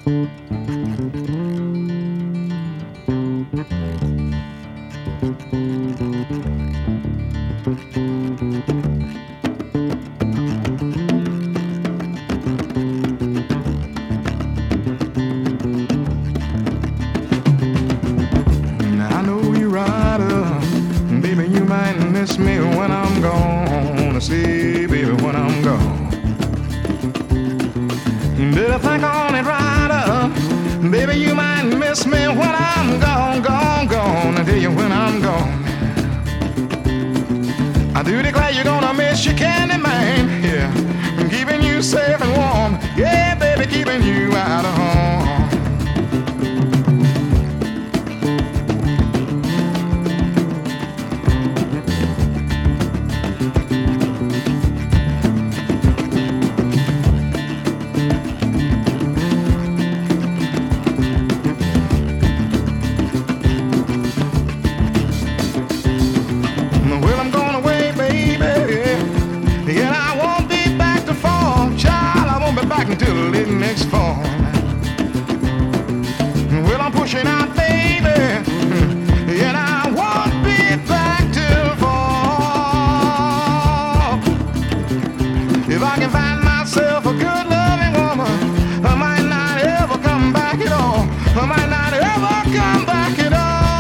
Now I know you rider, baby, you might miss me when I'm gone. See, baby, when I'm gone. Did I think on it, rider? Baby, you might miss me when I'm gone, gone, gone. I tell you when I'm gone. I do declare you're gonna miss your candy man. Yeah, I'm keeping you safe and warm. Yeah, baby, keeping you out of harm. Well, I'm going away, baby, and I won't be back to fall. Child, I won't be back until late next fall. Well, I'm pushing out, baby, and I won't be back till fall. If I can find myself a good loving woman, I might not ever come back at all. I might not ever come back at all.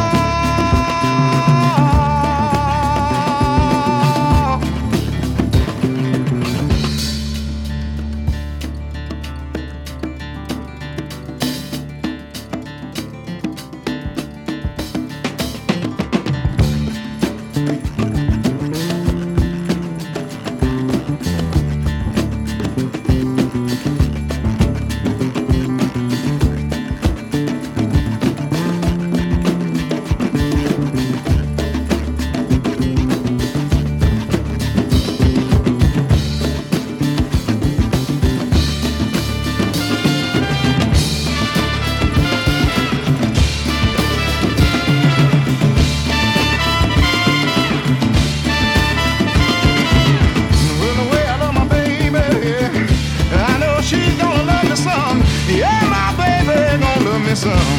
Some.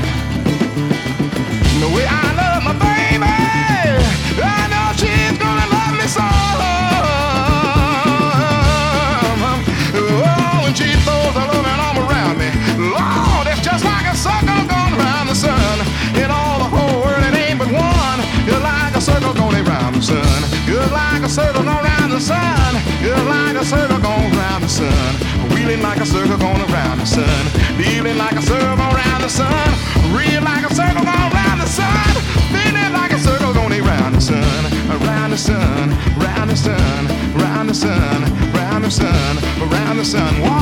The way I love my baby, I know she's gonna love me some. Oh, when she throws her loving arm around me, Lord, it's just like a circle going around the sun. In all the whole world, it ain't but one. Just like a circle going around the sun. Just like a circle going around the sun. Just like a circle going around the sun. Wheeling like a circle going around the sun. Feeling like a circle around the sun. Real like a circle going around the sun. Feeling like a circle going around the sun. Around the sun, round the sun, round the sun, round the sun, around the sun.